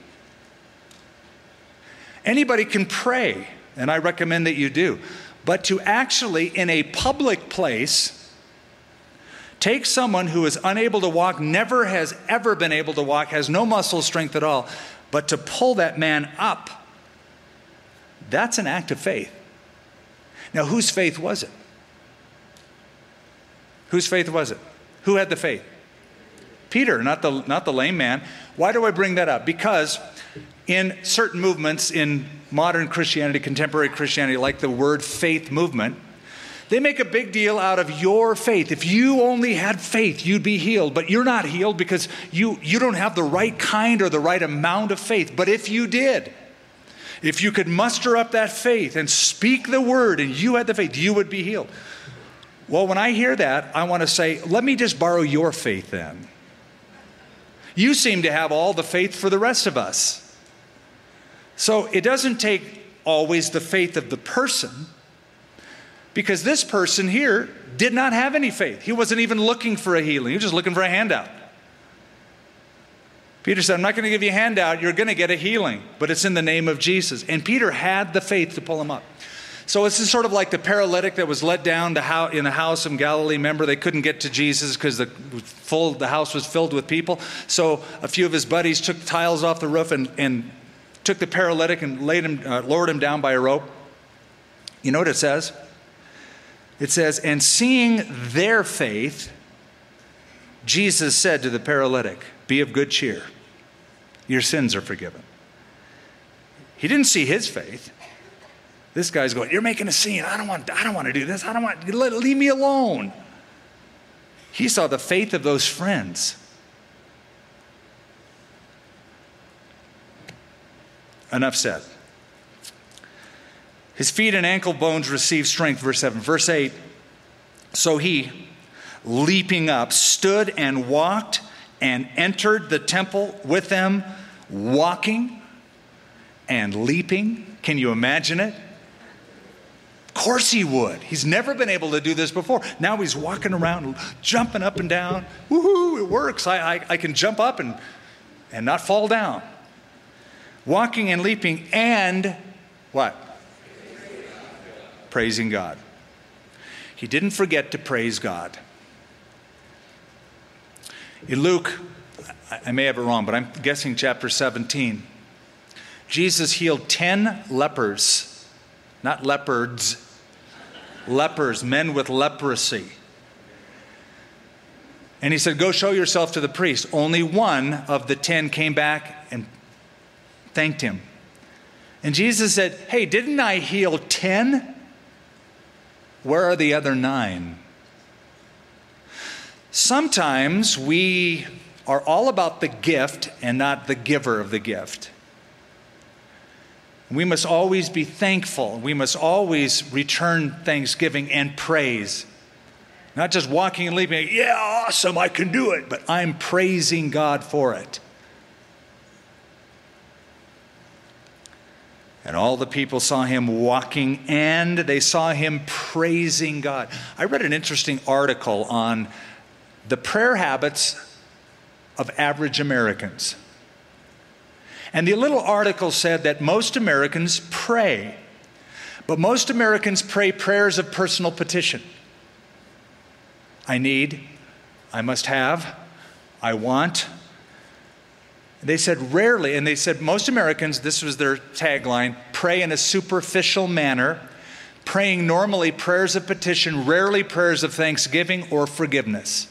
Speaker 2: Anybody can pray, and I recommend that you do. But to actually, in a public place, take someone who is unable to walk, never has ever been able to walk, has no muscle strength at all, but to pull that man up, that's an act of faith. Now, whose faith was it? Whose faith was it? Who had the faith? Peter, not the, not the lame man. Why do I bring that up? Because in certain movements in modern Christianity, contemporary Christianity, like the word faith movement, they make a big deal out of your faith. If you only had faith, you'd be healed. But you're not healed because you, you don't have the right kind or the right amount of faith. But if you did, if you could muster up that faith and speak the word and you had the faith, you would be healed. Well, when I hear that, I want to say, let me just borrow your faith then. You seem to have all the faith for the rest of us. So it doesn't take always the faith of the person, because this person here did not have any faith. He wasn't even looking for a healing. He was just looking for a handout. Peter said, I'm not going to give you a handout. You're going to get a healing, but it's in the name of Jesus. And Peter had the faith to pull him up. So this is sort of like the paralytic that was let down to in the house of Galilee. Remember, they couldn't get to Jesus because the, full, the house was filled with people. So a few of his buddies took tiles off the roof and, and took the paralytic and laid him, uh, lowered him down by a rope. You know what it says? It says, and seeing their faith, Jesus said to the paralytic, be of good cheer. Your sins are forgiven. He didn't see his faith. This guy's going, you're making a scene. I don't want, I don't want to do this. I don't want, let, leave me alone. He saw the faith of those friends. Enough said. His feet and ankle bones received strength, verse seven. Verse eight, so he, leaping up, stood and walked and entered the temple with them, walking and leaping. Can you imagine it? Of course he would. He's never been able to do this before. Now he's walking around, jumping up and down. Woohoo, it works. I, I, I can jump up and, and not fall down. Walking and leaping and what? Praising God. He didn't forget to praise God. In Luke, I may have it wrong, but I'm guessing chapter seventeen, Jesus healed ten lepers. Not leopards, lepers, men with leprosy. And he said, go show yourself to the priest. Only one of the ten came back and thanked him. And Jesus said, hey, didn't I heal ten? Where are the other nine? Sometimes we are all about the gift and not the giver of the gift. We must always be thankful. We must always return thanksgiving and praise. Not just walking and leaping, yeah, awesome, I can do it, but I'm praising God for it. And all the people saw him walking, and they saw him praising God. I read an interesting article on the prayer habits of average Americans. And the little article said that most Americans pray, but most Americans pray prayers of personal petition. I need, I must have, I want. They said rarely, and they said most Americans, this was their tagline, pray in a superficial manner, praying normally prayers of petition, rarely prayers of thanksgiving or forgiveness.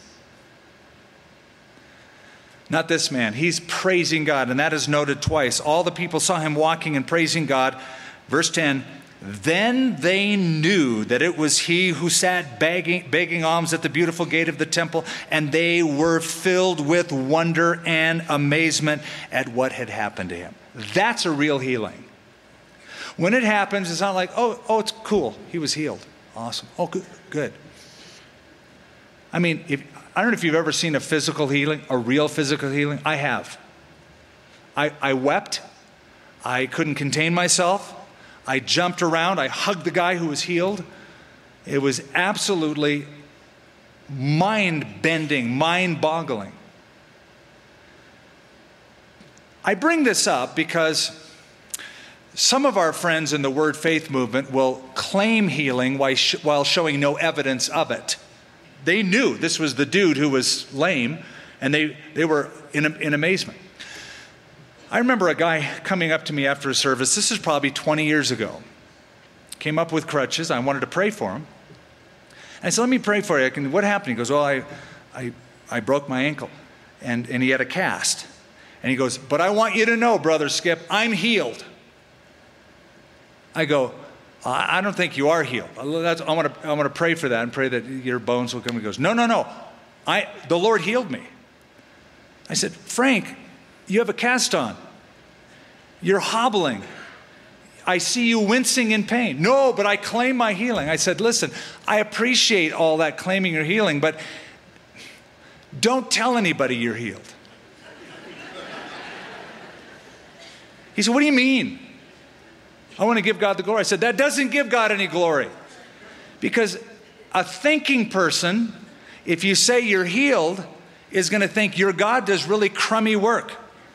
Speaker 2: Not this man. He's praising God, and that is noted twice. All the people saw him walking and praising God. Verse ten, then they knew that it was he who sat begging, begging alms at the beautiful gate of the temple, and they were filled with wonder and amazement at what had happened to him. That's a real healing. When it happens, it's not like, oh, oh, it's cool. He was healed. Awesome. Oh, good. good. I mean, if, I don't know if you've ever seen a physical healing, a real physical healing. I have. I, I wept. I couldn't contain myself. I jumped around. I hugged the guy who was healed. It was absolutely mind-bending, mind-boggling. I bring this up because some of our friends in the Word Faith movement will claim healing while showing no evidence of it. They knew this was the dude who was lame, and they, they were in, in amazement. I remember a guy coming up to me after a service. This is probably twenty years ago. Came up with crutches. I wanted to pray for him. I said, let me pray for you. And what happened? He goes, well, I, I, I broke my ankle. And, and he had a cast. And he goes, but I want you to know, Brother Skip, I'm healed. I go, I, I don't think you are healed. That's, I want to I want to pray for that and pray that your bones will come. He goes, no, no, no. I, the Lord healed me. I said, Frank, you have a cast on. You're hobbling. I see you wincing in pain. No, but I claim my healing. I said, listen, I appreciate all that claiming your healing, but don't tell anybody you're healed. He said, what do you mean? I want to give God the glory. I said, that doesn't give God any glory. Because a thinking person, if you say you're healed, is going to think your God does really crummy work.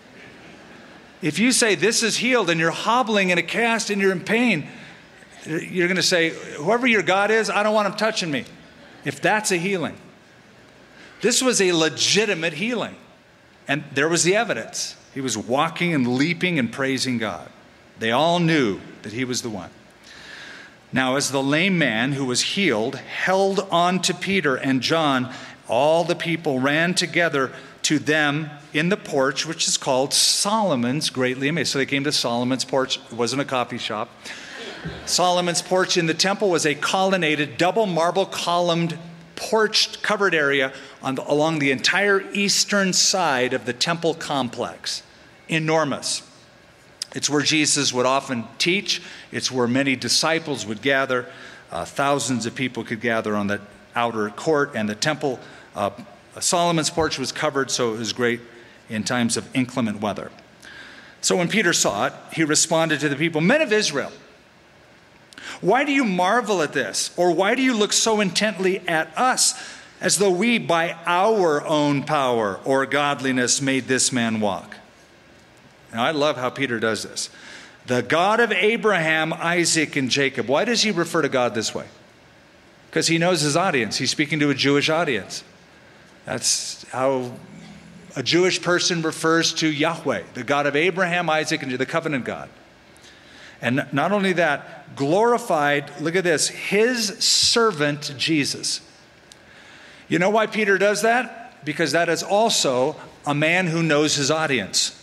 Speaker 2: If you say this is healed and you're hobbling in a cast and you're in pain, you're going to say, whoever your God is, I don't want him touching me. If that's a healing. This was a legitimate healing. And there was the evidence. He was walking and leaping and praising God. They all knew that he was the one. Now, as the lame man who was healed held on to Peter and John, all the people ran together to them in the porch, which is called Solomon's Greatly Amazed. So they came to Solomon's porch. It wasn't a coffee shop. Solomon's porch in the temple was a colonnaded, double marble columned, porched covered area on the, along the entire eastern side of the temple complex. Enormous. It's where Jesus would often teach. It's where many disciples would gather. Uh, thousands of people could gather on the outer court, and the temple, uh, Solomon's porch was covered, so it was great in times of inclement weather. So when Peter saw it, he responded to the people, men of Israel, why do you marvel at this? Or why do you look so intently at us, as though we by our own power or godliness made this man walk? Now, I love how Peter does this. The God of Abraham, Isaac, and Jacob. Why does he refer to God this way? Because he knows his audience. He's speaking to a Jewish audience. That's how a Jewish person refers to Yahweh, the God of Abraham, Isaac, and the covenant God. And not only that, glorified, look at this, his servant Jesus. You know why Peter does that? Because that is also a man who knows his audience.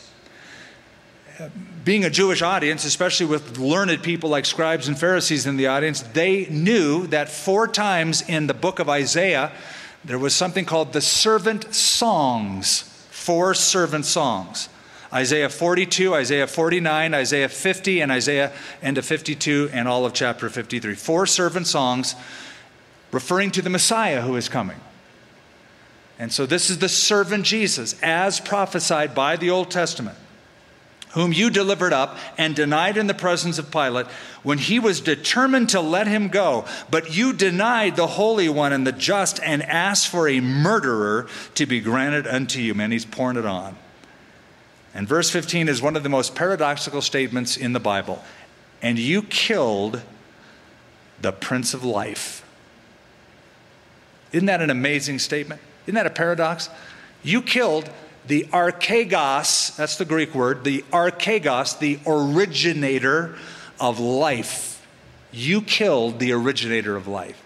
Speaker 2: Being a Jewish audience, especially with learned people like scribes and Pharisees in the audience, they knew that four times in the book of Isaiah, there was something called the servant songs, four servant songs. Isaiah forty-two, Isaiah forty-nine, Isaiah fifty, and Isaiah end of fifty-two, and all of chapter fifty-three. Four servant songs referring to the Messiah who is coming. And so this is the servant Jesus, as prophesied by the Old Testament, whom you delivered up and denied in the presence of Pilate when he was determined to let him go. But you denied the Holy One and the just and asked for a murderer to be granted unto you. Man, he's pouring it on. And verse fifteen is one of the most paradoxical statements in the Bible. And you killed the Prince of Life. Isn't that an amazing statement? Isn't that a paradox? You killed the archegos, that's the Greek word, the archegos, the originator of life. You killed the originator of life,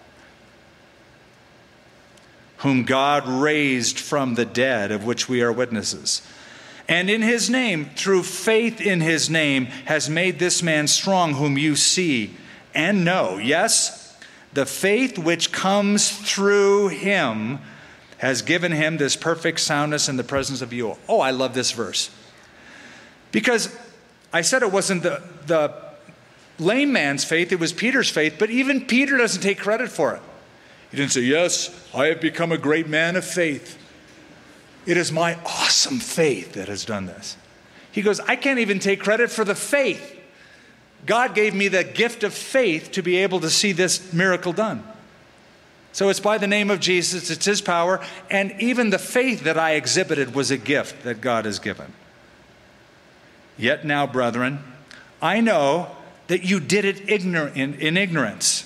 Speaker 2: whom God raised from the dead, of which we are witnesses. And in his name, through faith in his name, has made this man strong, whom you see and know. Yes, the faith which comes through him has given him this perfect soundness in the presence of you. Oh, I love this verse. Because I said it wasn't the, the lame man's faith, it was Peter's faith, but even Peter doesn't take credit for it. He didn't say, yes, I have become a great man of faith. It is my awesome faith that has done this. He goes, I can't even take credit for the faith. God gave me the gift of faith to be able to see this miracle done. So it's by the name of Jesus, it's his power, and even the faith that I exhibited was a gift that God has given. Yet now, brethren, I know that you did it ignor- in, in ignorance,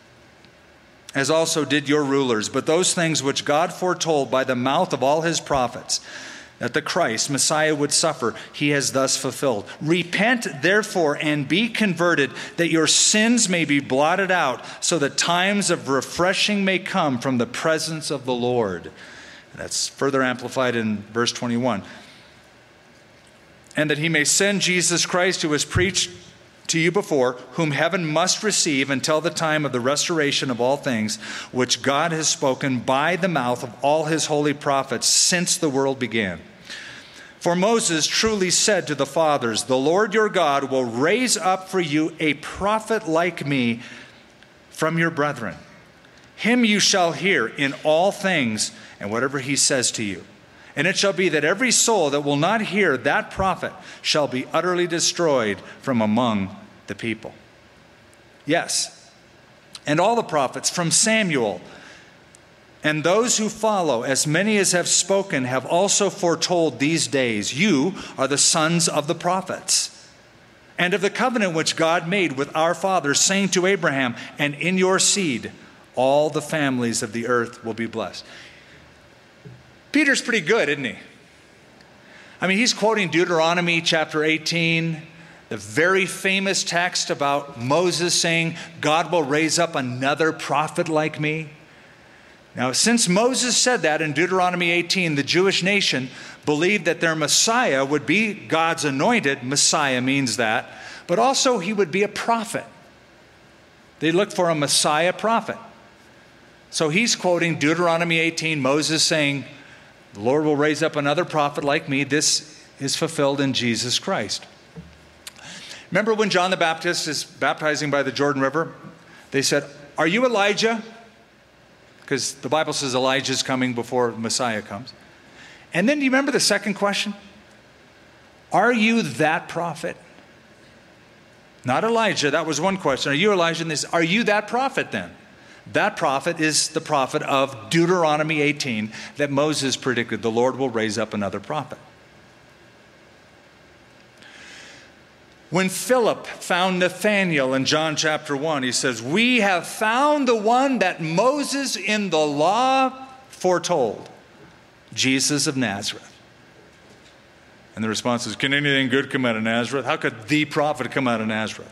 Speaker 2: as also did your rulers. But those things which God foretold by the mouth of all his prophets, that the Christ, Messiah, would suffer, he has thus fulfilled. Repent, therefore, and be converted, that your sins may be blotted out, so that times of refreshing may come from the presence of the Lord. That's further amplified in verse twenty-one. And that he may send Jesus Christ, who was preached to you before, whom heaven must receive until the time of the restoration of all things, which God has spoken by the mouth of all his holy prophets since the world began. For Moses truly said to the fathers, the Lord your God will raise up for you a prophet like me from your brethren. Him you shall hear in all things, and whatever he says to you. And it shall be that every soul that will not hear that prophet shall be utterly destroyed from among the people. Yes, and all the prophets from Samuel and those who follow, as many as have spoken, have also foretold these days. You are the sons of the prophets, and of the covenant which God made with our fathers, saying to Abraham, and in your seed all the families of the earth will be blessed. Peter's pretty good, isn't he? I mean, he's quoting Deuteronomy chapter eighteen, the very famous text about Moses saying, God will raise up another prophet like me. Now, since Moses said that in Deuteronomy eighteen, the Jewish nation believed that their Messiah would be God's anointed. Messiah means that. But also he would be a prophet. They looked for a Messiah prophet. So he's quoting Deuteronomy eighteen, Moses saying, the Lord will raise up another prophet like me. This is fulfilled in Jesus Christ. Remember when John the Baptist is baptizing by the Jordan River? They said, are you Elijah? Because the Bible says Elijah's coming before Messiah comes. And then do you remember the second question? Are you that prophet? Not Elijah, that was one question. Are you Elijah? And this, are you that prophet then? That prophet is the prophet of Deuteronomy eighteen that Moses predicted. The Lord will raise up another prophet. When Philip found Nathanael in John chapter one, he says, we have found the one that Moses in the law foretold, Jesus of Nazareth. And the response is, can anything good come out of Nazareth? How could the prophet come out of Nazareth?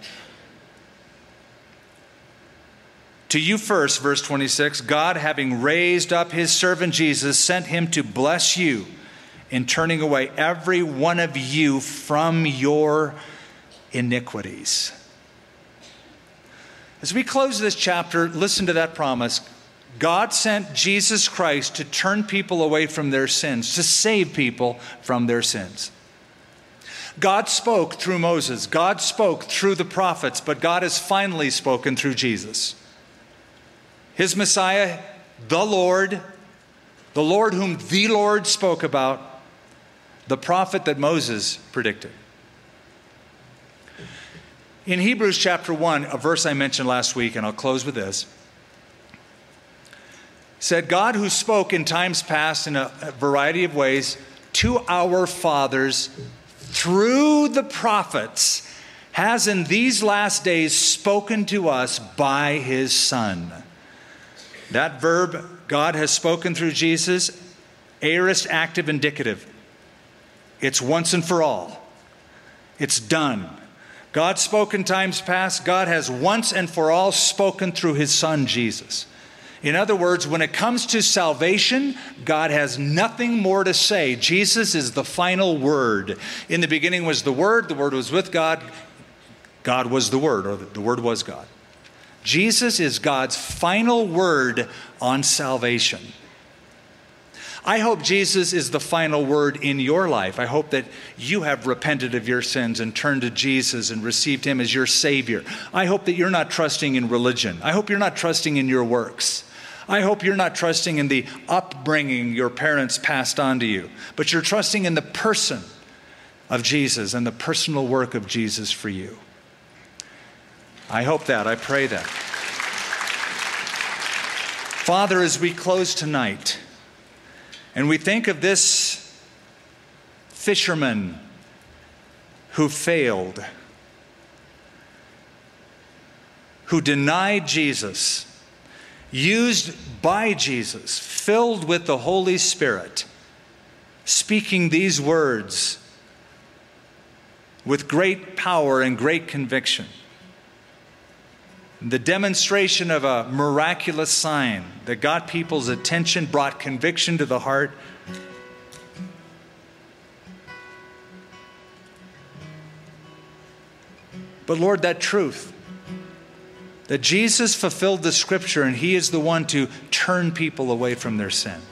Speaker 2: To you first, verse twenty-six, God, having raised up his servant Jesus, sent him to bless you in turning away every one of you from your iniquities. As we close this chapter, listen to that promise. God sent Jesus Christ to turn people away from their sins, to save people from their sins. God spoke through Moses. God spoke through the prophets, but God has finally spoken through Jesus. His Messiah, the Lord, the Lord whom the Lord spoke about, the prophet that Moses predicted. In Hebrews chapter one, a verse I mentioned last week, and I'll close with this, said, God who spoke in times past in a variety of ways to our fathers through the prophets, has in these last days spoken to us by his Son. That verb, God has spoken through Jesus, aorist, active, indicative. It's once and for all. It's done. God spoke in times past. God has once and for all spoken through his Son, Jesus. In other words, when it comes to salvation, God has nothing more to say. Jesus is the final word. In the beginning was the Word. The Word was with God. God was the Word, or the Word was God. Jesus is God's final word on salvation. I hope Jesus is the final word in your life. I hope that you have repented of your sins and turned to Jesus and received him as your Savior. I hope that you're not trusting in religion. I hope you're not trusting in your works. I hope you're not trusting in the upbringing your parents passed on to you, but you're trusting in the person of Jesus and the personal work of Jesus for you. I hope that. I pray that. Father, as we close tonight, and we think of this fisherman who failed, who denied Jesus, used by Jesus, filled with the Holy Spirit, speaking these words with great power and great conviction. The demonstration of a miraculous sign that got people's attention, brought conviction to the heart. But Lord, that truth, that Jesus fulfilled the Scripture and he is the one to turn people away from their sin.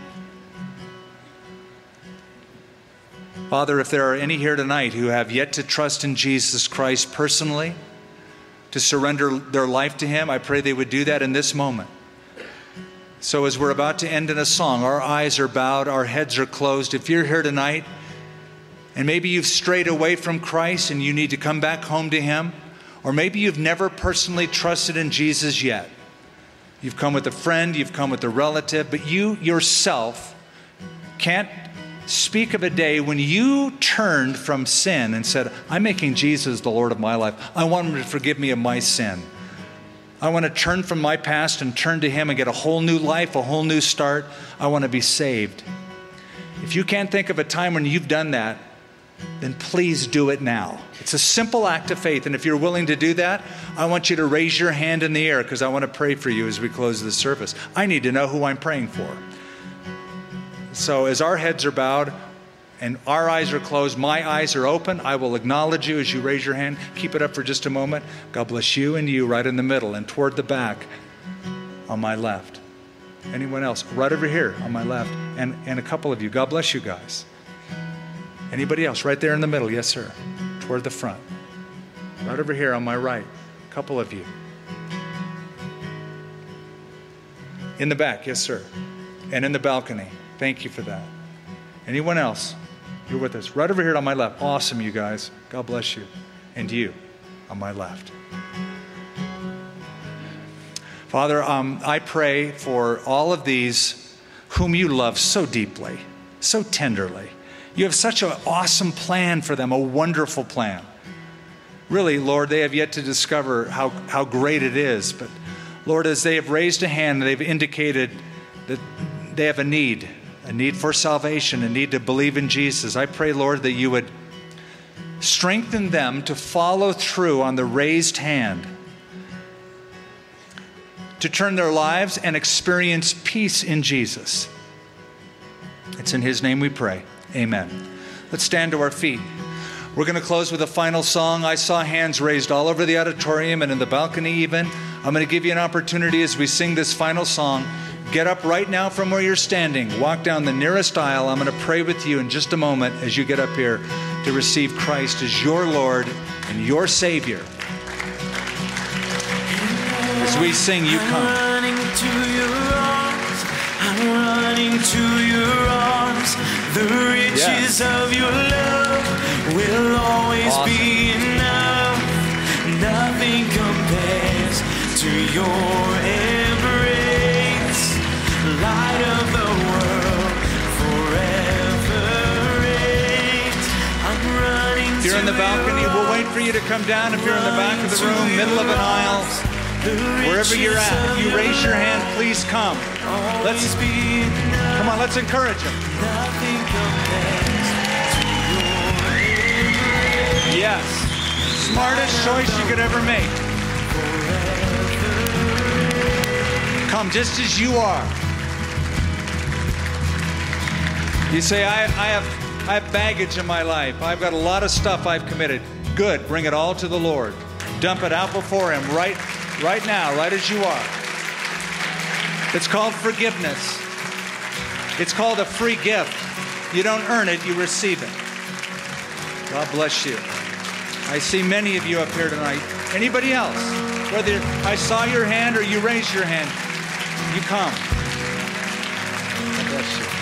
Speaker 2: Father, if there are any here tonight who have yet to trust in Jesus Christ personally, to surrender their life to him, I pray they would do that in this moment. So as we're about to end in a song, our eyes are bowed, our heads are closed. If you're here tonight and maybe you've strayed away from Christ and you need to come back home to him, or maybe you've never personally trusted in Jesus yet. You've come with a friend, you've come with a relative, but you yourself can't speak of a day when you turned from sin and said, I'm making Jesus the Lord of my life. I want him to forgive me of my sin. I want to turn from my past and turn to him and get a whole new life, a whole new start. I want to be saved. If you can't think of a time when you've done that, then please do it now. It's a simple act of faith. And if you're willing to do that, I want you to raise your hand in the air because I want to pray for you as we close this service. I need to know who I'm praying for. So as our heads are bowed and our eyes are closed, my eyes are open, I will acknowledge you as you raise your hand. Keep it up for just a moment. God bless you and you right in the middle and toward the back on my left. Anyone else? Right over here on my left. And, and a couple of you. God bless you guys. Anybody else? Right there in the middle. Yes, sir. Toward the front. Right over here on my right. A couple of you. In the back. Yes, sir. And in the balcony. Thank you for that. Anyone else? You're with us. Right over here on my left. Awesome, you guys. God bless you. And you on my left. Father, um, I pray for all of these whom you love so deeply, so tenderly. You have such an awesome plan for them, a wonderful plan. Really, Lord, they have yet to discover how, how great it is. But Lord, as they have raised a hand, they've indicated that they have a need. A need for salvation, a need to believe in Jesus. I pray, Lord, that you would strengthen them to follow through on the raised hand, to turn their lives and experience peace in Jesus. It's in his name we pray. Amen. Let's stand to our feet. We're going to close with a final song. I saw hands raised all over the auditorium and in the balcony even. I'm going to give you an opportunity as we sing this final song. Get up right now from where you're standing. Walk down the nearest aisle. I'm going to pray with you in just a moment as you get up here to receive Christ as your Lord and your Savior. As we sing, you come.
Speaker 3: I'm running to your arms. I'm running to your arms. The riches
Speaker 2: Yes.
Speaker 3: of your love will always
Speaker 2: Awesome.
Speaker 3: be enough. Nothing compares to your embrace. Light of the world, forever reigns. I'm running
Speaker 2: If you're in the
Speaker 3: to
Speaker 2: balcony,
Speaker 3: your
Speaker 2: we'll wait for you to come down. If you're in the back of the room, middle of an aisle, wherever you're at, you raise your hand, please come. Let's come on, let's encourage them. Yes, smartest choice you could ever make. Come just as you are. You say, I, I have I have baggage in my life. I've got a lot of stuff I've committed. Good, bring it all to the Lord. Dump it out before Him right right now, right as you are. It's called forgiveness. It's called a free gift. You don't earn it, you receive it. God bless you. I see many of you up here tonight. Anybody else? Whether I saw your hand or you raised your hand, you come. God bless you.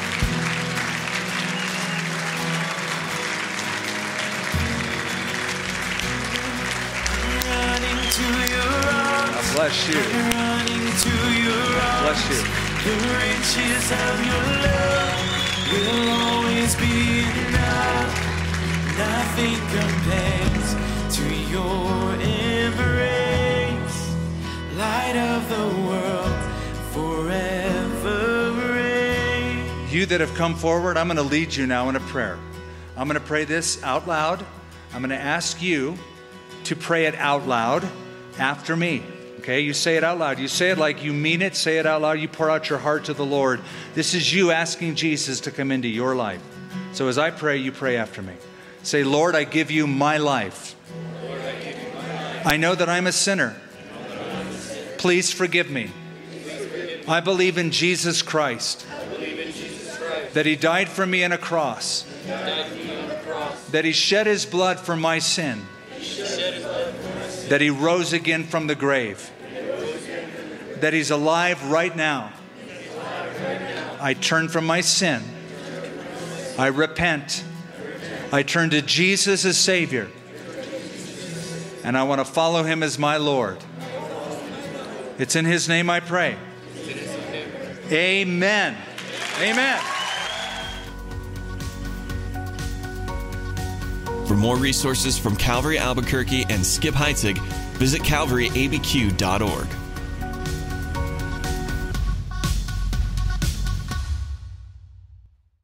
Speaker 2: God bless you. Bless you.
Speaker 3: The riches of your love will always be enough. Nothing compares to your embrace. Light of the world, forever reign.
Speaker 2: You that have come forward, I'm going to lead you now in a prayer. I'm going to pray this out loud. I'm going to ask you to pray it out loud after me. Okay, you say it out loud. You say it like you mean it. Say it out loud. You pour out your heart to the Lord. This is you asking Jesus to come into your life. So as I pray, you pray after me. Say, Lord, I give you my life.
Speaker 4: Lord, I give you my life.
Speaker 2: I know that I'm a sinner. Please forgive me. I believe in Jesus Christ.
Speaker 4: I believe in Jesus Christ.
Speaker 2: That He died for me on a cross.
Speaker 4: He died for me on the cross.
Speaker 2: That He shed His blood for my sin.
Speaker 4: He shed His blood for my sin.
Speaker 2: That He rose again from the grave. That He's alive right now. I turn from my sin. I repent. I turn to Jesus as Savior. And I want to follow Him as my Lord. It's in His name I pray. Amen. Amen.
Speaker 1: For more resources from Calvary Albuquerque and Skip Heitzig, visit calvary a b q dot org.